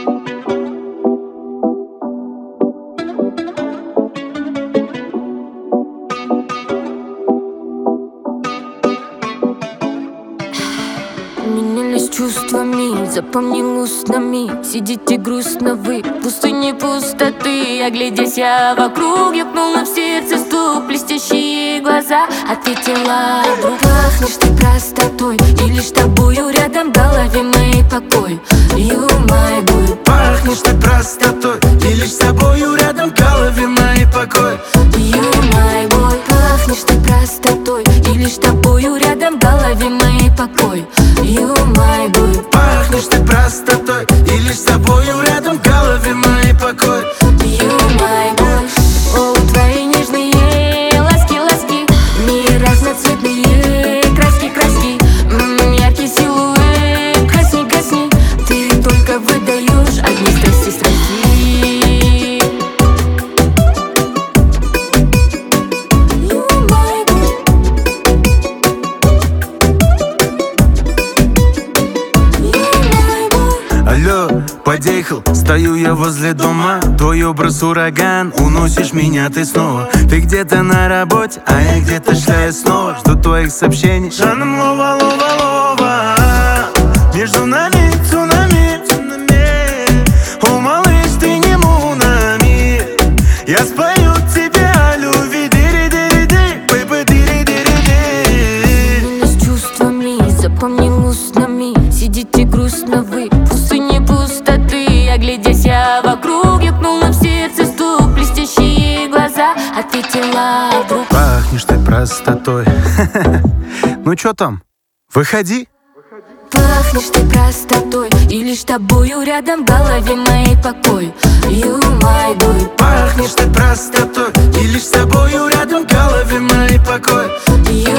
Менялись чувствами, запомнил устами. Сидите грустно вы, пустыни пустоты. Оглядясь я вокруг, ёкнуло в сердце стук. Блестящие глаза ответила вдруг. Пахнешь ты простотой, и лишь тобою рядом в голове моей покой. You my boy. Пахнешь ты простотой, и лишь с тобою рядом в голове моей покой. You my boy. Пахнешь ты простотой, и лишь тобою рядом в голове моей покой. You my boy. Пахнешь ты простотой, и лишь с тобою рядом в голове моей покой. You my boy. О, твои нежные ласки-ласки, мир разноцветные краски-краски. Яркий силуэт, гасни-гасни, ты только выдаешь одни страсти-страсти. Алло, подъехал, стою я возле дома. Твой образ ураган, уносишь меня ты снова. Ты где-то на работе, а я где-то шляю снова. Жду твоих сообщений. Жаном лова, лова, лова. Между нами цунами, цунами. О, малыш, ты не мунами. Я спою тебе о любви. Дири-дири-ди, бэйбэ, дири-дири-ди. Менялись чувствами, запомнил устами. Сидите грустно вы, пустыни пустоты. Оглядясь я вокруг, ёкнуло в сердце стук. Блестящие глаза ответила вдруг. Пахнешь ты простотой. Ну чё там? Выходи. Пахнешь ты простотой, и лишь тобою рядом в голове моей покой. You my boy. Пахнешь ты простотой, и лишь с тобою рядом в голове моей покой. You